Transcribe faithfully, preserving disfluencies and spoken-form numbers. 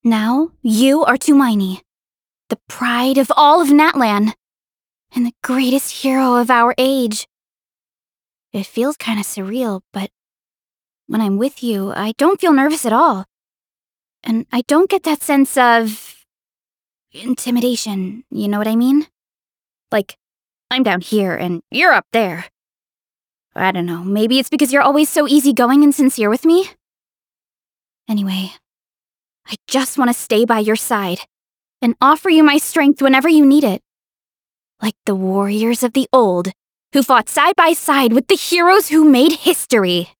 Now, you are Tumaini, the pride of all of Natlan, and the greatest hero of our age. It feels kinda surreal, but when I'm with you, I don't feel nervous at all. And I don't get that sense of intimidation, you know what I mean? Like, I'm down here and you're up there. I don't know, maybe it's because you're always so easygoing and sincere with me? Anyway, I just want to stay by your side and offer you my strength whenever you need it. Like the warriors of the old, who fought side by side with the heroes who made history.